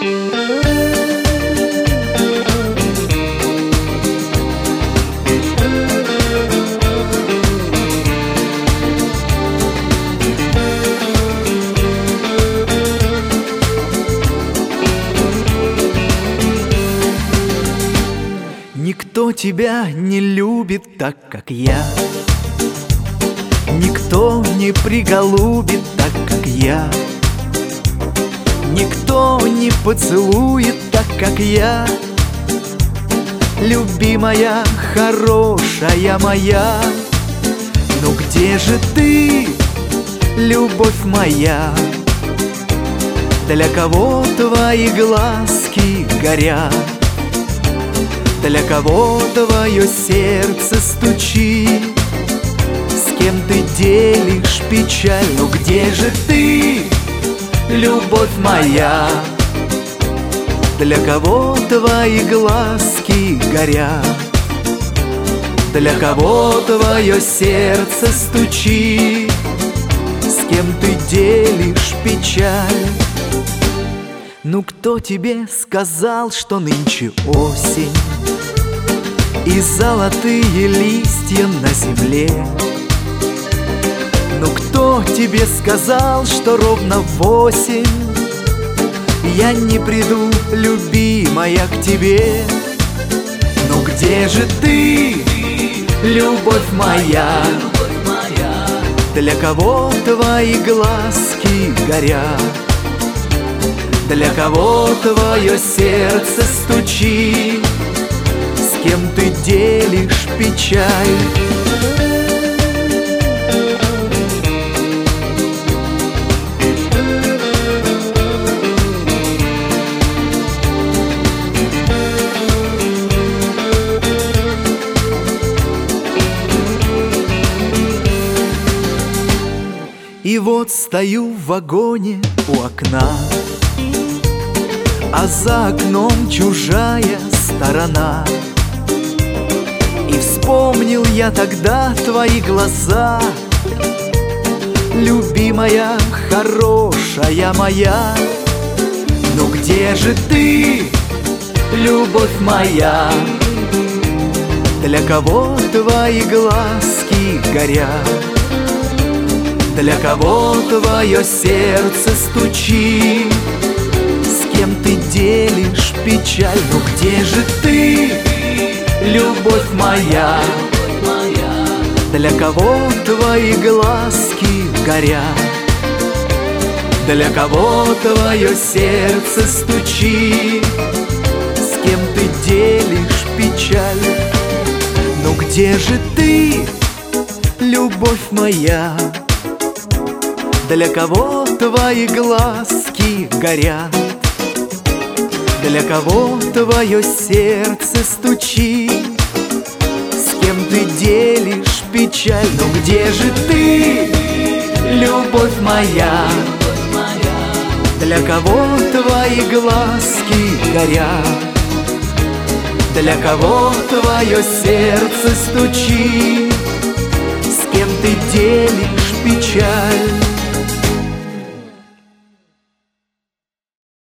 Никто тебя не любит так, как я. Никто не приголубит так, как я. Никто не поцелует так, как я. Любимая, хорошая моя, ну где же ты, любовь моя? Для кого твои глазки горят? Для кого твое сердце стучит? С кем ты делишь печаль? Ну где же ты, любовь моя? Для кого твои глазки горят? Для кого твое сердце стучит? С кем ты делишь печаль? Ну кто тебе сказал, что нынче осень и золотые листья на земле? Ну кто тебе сказал, что ровно в 8 я не приду, любимая, к тебе? Ну где же ты, любовь моя? Для кого твои глазки горят? Для кого твое сердце стучит? С кем ты делишь печаль? И вот стою в вагоне у окна, а за окном чужая сторона. И вспомнил я тогда твои глаза, любимая, хорошая моя. Ну где же ты, любовь моя? Для кого твои глазки горят? Для кого твое сердце стучит? С кем ты делишь печаль? Ну где же ты, любовь моя? Для кого твои глазки горят? Для кого твое сердце стучит? С кем ты делишь печаль? Ну где же ты, любовь моя? Для кого твои глазки горят? Для кого твое сердце стучит? С кем ты делишь печаль? Ну где же ты, любовь моя? Для кого твои глазки горят? Для кого твое сердце стучит? С кем ты делишь печаль?